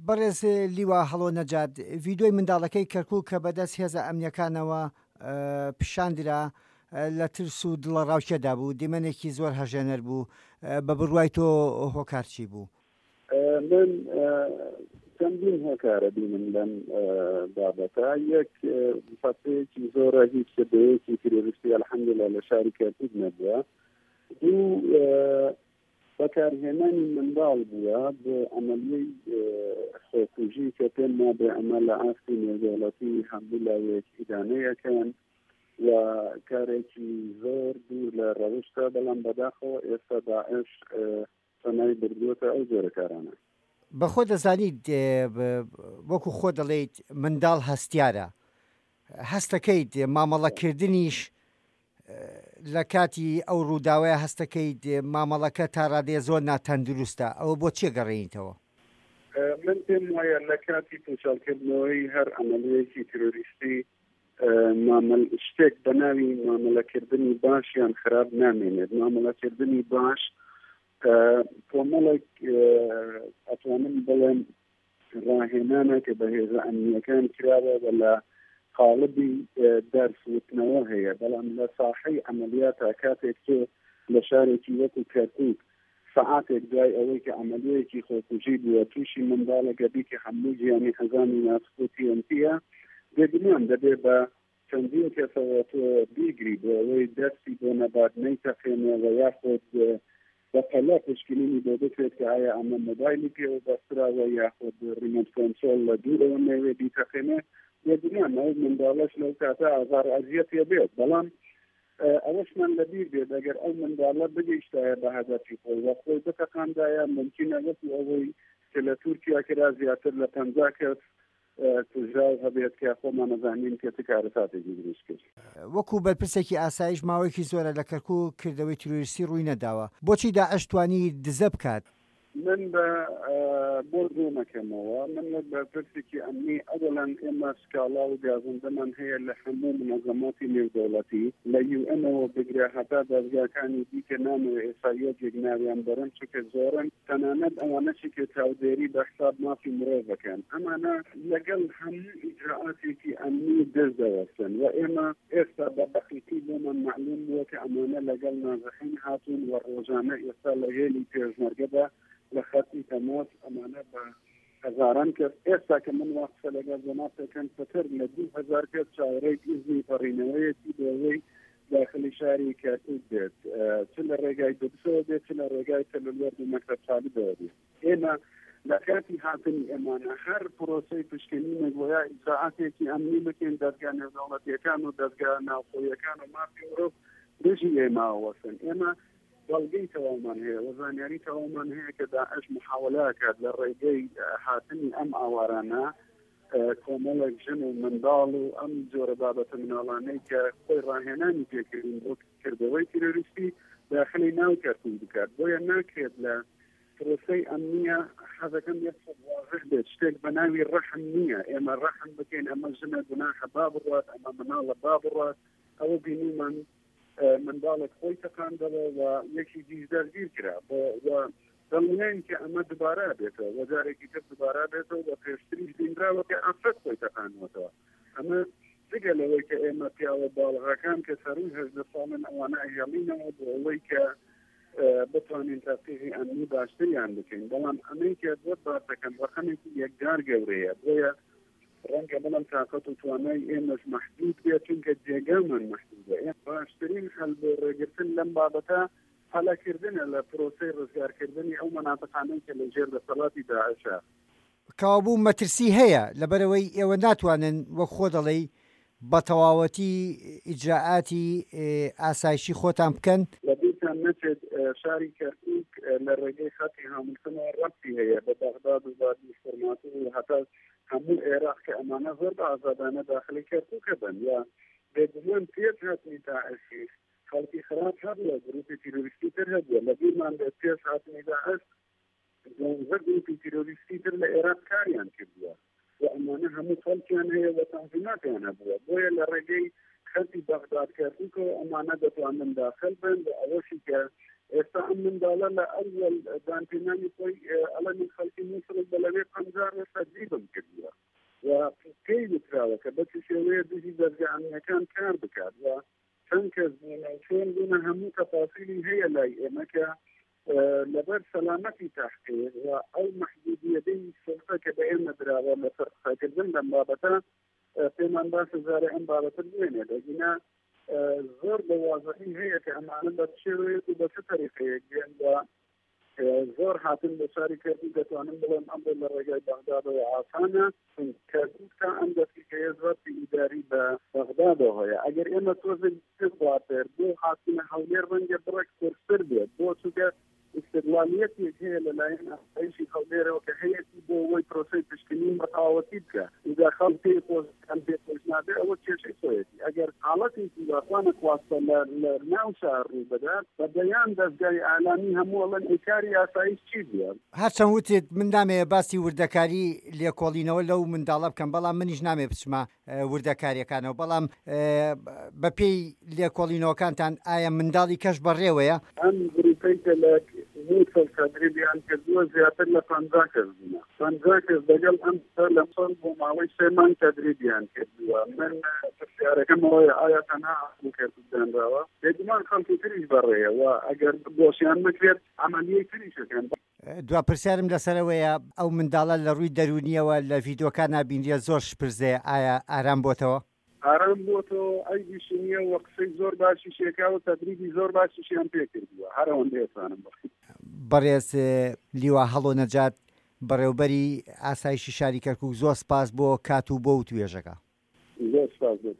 بەڕێز لیوا هەڵۆ نەجات ڤیدۆی منداڵەکەی کەرکووک کە بەدەست هێزە ئەمنیەکانەوە پیشاندرا لە ترس و دڵە ڕاوچێدا بوو دیمەنێکی زۆر هەژێنەر بوو بە بڕوای تۆ هۆکارچی بوو من چەندین هۆکارە بینم لەم بابەتە یەک فەتەیەکی زۆرە هیچ سبەیەکی ترۆریستی الحەمدولله لە شاری کەرکووک نەبووە دوو بەکارهێنانی منداڵ بووە بۆ ئەمەلیەی خۆکوژی کە پێم نابێ ئەمە لە ئاستی نێودەوڵەتی هەموو لاوەیەک ئیدانەیەکەن و کارێکی زۆر دوور لە ڕەوشتە بەڵام بەداخەوە ئێستا داعش سەنای بردووەتە ئەو جۆرە کارانە بەخۆ دەزانیت وەکو خۆ دەڵێیت منداڵ هەستیارە هەستەکەیت مامەڵەکردنیش لە کاتی ئەو ڕووداوەیە هەستەکەیت مامەڵەکە تا ڕادێ زۆر ناتەندروستە ئەوە بۆ چێ گەڕێنیتەوە من پێم وایە لە کاتی پوچالکردنەوەی هەر ئەمەلیەیەکی ترۆریستی شتێک بە ناوی مامەلەکردنی باش یان خراپ نامێنێت مامەلەکردنی باش کۆمەڵێک ئەتوانم بڵێم ڕاهێنانە کە بە هێزە ئەمنیەکان کراوە و لە قالبی دەرسوتنەوە هەیە بەڵام لە ساحەی ئەمەلیاتە کاتێک تۆ لە شارێکی وەکو کەرکووک سەعاتێک دوای ئەوەی کە ئەمەلیەیەکی خۆکوژی بووە تووشی منداڵە گەبی کە هەموو ژیانی هەزانی ناسکوتیەنتیە دەبینیان دەبێ بە چەندین کەسەوە تۆ بیگری بۆ ئەوەی دەستی بۆ نەباتنەی تەخێنەوە یاخۆت بەپەلا پشکنینی بۆ بکرێت کە ئایا ئەمە مۆبایلی پێوە بەستراوە یاخۆت ریمۆت کۆنترۆل لە دوورەوە نەوێ بیتەخێنێ دەبینیان ئەو منداڵەش لەو کاتە ئازار ئەزیەت پێ بێت بەڵام ئەوەشمان لەبیر بێت ئەگەر ئەو منداڵە بگەیشتایە بە هەدەفی خۆی وە خۆی بتەقاندایە ممکنە وەکو ئەوەی کە لە تورکیا کرا زیاتر لە 50 کەس توژاو هەبێت کە خۆمان نەزانین کە چ کارەساتێکی دروست کرد وەکو بەرپرسێکی ئاسایش ماوەیەکی زۆرە لە کەرکووک کردەوەی تروریستی ڕووی نەداوە بۆچی داعش توانی دزە بکات من بە بۆ ڕوونەکەمەوە من لە بەرپرسێکی ئەمنی ئەوەڵەن ئێمە سکاڵا و گازندەمان هەیە لە هەموو منەظەماتی نێودەوڵەتی لە UN-ەوە بگرە هەتا دەستگاکانی دیکە نامەوە ئێساییەک ناویان بەرن چونکە زۆرن تەنانەت ئەوانەشی کە چاودێری بە حساب مافی مرۆڤەکەن ئەمانە لەگەڵ هەموو ئیجراعاتێکی ئەمنی دەستدەوەستن و ئێمە ئێستا بە دەقیقی بۆمان معلوم بووە کە ئەمانە لەگەڵ نازەخین هاتوون و ڕۆژانە ئێستا لە هێلی پێشمەرگەدا لە خەتی تەماس ئەمانە بە هەزاران کەس ئێستا کە من واقفە لەگەڵ جەماتەکەن پەتر لە 2000 کەس چاوەڕێی ئیزنی پەڕینەوەیەکی بۆەوەی داخلی شاری کەرکووک بێت چ لە ڕێگای دەبسەوە بێت چ لە ڕێگای تەلەوەرد و مەکتەب طالبەوە بێت ئێمە لە کاتی هاتنی ئەمانە هەر پرۆسەی پشکنینە گویا ئیجراعاتێکی ئەمنی بکەین دەستگا نێودەوڵەتیەکان و دەستگا ناوخۆیەکان و مافی مرۆڤ دژی ئێماوەسن ئێمە بەڵگەی تەواومان هەیە وەزانیاری تەواومان هەیە کە داعش محاولاکات لە ڕێگەی هاتنی ئەم ئاوارانە کۆمەڵێک ژن و منداڵ و ئەم جۆرە بابەتە مناڵانەی کە خۆی ڕاهێنانی پێکردین بۆ کردەوەی تیرۆریستی داخلی ناو کەرکووک بکات بۆیە ناکرێت لە پرۆسەی ئەمنیە حەزەکەم یەک واضح بێت شتێک بە ناوی ڕەحم نییە ئێمە ڕەحم بکەین ئەمە ژنە گوناحە با بڕات ئەمە مناڵە با بڕات ئەوە بینیمان منداڵێک خۆی تەقاندەوە و یەکی دیش دەرگیر کرا و دڵنیاین کە ئەمە دوبارە بێتەوە وەجارێکی تر دوبارە بێتەوە و پێشتریش بینراوە کە ئەفرەت خۆی تەقاندوەتەوە ئەمە جگە لەوەی کە ئێمە پیاوە باڵغاکان کە سەروی 18 ساڵن ئەوانە ئەژەڵینەوە بۆ ئەوەی کە بتوانین تاقیقی ئەمنی باشتریان بکەین بەڵام ئەمەی کە زۆر باسەکەن ڕەخەمێکی یەکجار گەورەیە بۆیە ڕەنگە بڵم تااقەت و توانای ئێمەش مەحدود بێت چونکە جێگامان مەحدودە باشترین هەل بۆ ڕێگرتن لەم بابەتە هەلاکردنە لە پرۆسەی ڕزگارکردنی ئەو مەناطقانەی کە لە ژێر دەسەڵاتی داعشە کاوابوو مەترسی هەیە لەبەرەوەی ئێوە ناتوانن وەک خۆ دەڵێی بە تەواوەتی ئیجراعاتی ئاسایشی خۆتان بکەن لەبیرتان نەچێت شاری کەرکووک لە ڕێگەی خەتی هەمولکردنەوە ڕەبتی هەیە بە بەغداد و بادی فۆرمات و هەتا هەموو عێراق کە ئەمانە زۆر بە ئازادانە داخلی کەرکووکە بن یا بێگومان پێش هاتنی داعشی خەڵکی خراپ هەبووە گروپی تیرۆریستی تر هەبووە لەبیرمان بێت پێش هاتنی داعش دوانزە گروپی تیرۆریستی تر لە عێراق کاریان کردووە و ئەمانە هەموو خەڵکیان هەیە و تەنظیماتیان هەبووە بۆیە لە ڕێگەی خەتی بەغداد کەرکووکەوە ئەمانە دەتوانن داخل بن و ئەوەشی کە ئێستا ئەم منداڵە لە ئەول دانپێنانی خۆی ئەڵەمی خەڵکی مووسڵ بە لەوێ 50 هزار تجریبم کردووە و پێی وتراوە کە بە شێوەیە دژی دەرگایەکان کار بکات و چەند کەس بوون چۆن بوونە هەموو تەفاسیلی هەیە لای ئێمە کە لەبەر سەلامەتی تحقیق و ئەو محدودیەتەی سڵتە کە بە ئێمە دراوە لە فەرقەکردن لەم بابەتە پێمان باشە زارە ئەم بابەتە بوێنێ دەگینا زۆر بەوازەحی هەیە کە ئەمانە بە شێوەیەک و بە چ تەریقەیەک دێن و زۆر هاتن بە شاری کردی دەتوانم بڵێم ئەم لە ڕێگای بەغدادەوە ئاسانە کەتا ئەم دەستیکەیە زۆرتی ئیداری بە بەغدادەوە هەیە ئەگەر ئێمە تۆزێک بڵاتر بۆ هاتنە هەولێر ڕەنگە بڕێک کورسر بێت بۆ چووکە استقلالیەتێک هەیە لەلایەن ئەیشی هەولێرەوە کە هەیەی بۆ ئەوەی پرۆسەی پشکنی بەتەواوەتی بکە ئیدا خەڵک پێ نابێ ئەوە کێشەی خۆیەتی ئەگەر حاڵەتێکی واتوانە خواستە لە ناو شار ڕوو بدات بە بەیان دەستگای ئالامی هەموو ئەڵەن ئیکاری ئاسایش چی بێت هەرچەند وتێت من نامەیە باسی وردەکاری لێکۆڵینەوە لەو منداڵە بکەم بەڵام منیش نامێ بچمە وردەکاریەکانەوە بەڵام بەپێی لێکۆڵینەوەکانتان ئایا منداڵی کەش بەڕێوەیە ئەم گروپەی کە لە تدریبیان کردووە زیاتر لە 50 کەس بوونە 50 کەس دەگەڵ ئەم لە ساڵ بۆ ماوەی 3 مانگ تدریبیان کردووە من پرسیارەکەمەوەی ئایا تەنها کرددانراوە بێگومان خەڵکی تریش بەڕێیە و ئەگەر بۆشیان بکرێت عملیەی تریشەکەن دوا پرسیارم لەسەرەوەیە ئەو منداڵە لە ڕووی دەرونیەوە لە ڤیدۆکان نبینیە زۆر شپرزەیە ئایا ئارام بۆتەوە ئارام بۆتەوە ئەی بیشنیە و قسەی زۆر باشی شێکا و تدریبی زۆر باشیشیان پێ کردووە هەرەوەن دێسانم بەڕێز لیوا هەڵۆ نەجات بەڕێوبەری ئاسایشی شاری کەرکووک زۆر سپاس بۆ کات و بۆ و توێژەکە زۆر سپاس